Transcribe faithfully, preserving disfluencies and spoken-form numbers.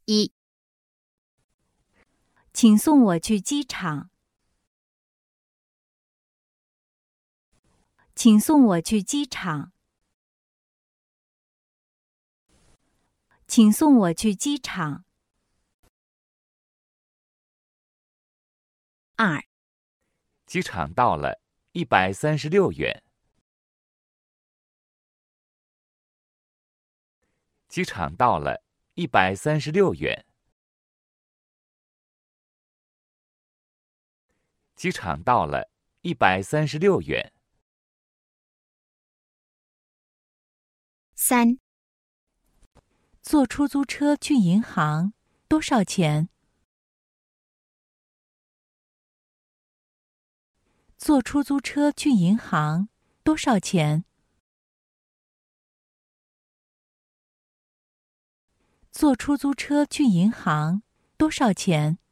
一， 请送我去机场。请送我去机场。请送我去机场。 二， 机场到了，一百三十六元。机场到了，一百三十六元。机场到了，一百三十六元。 三， 坐出租车去银行，多少钱？坐出租车去银行，多少钱？坐出租车去银行，多少钱？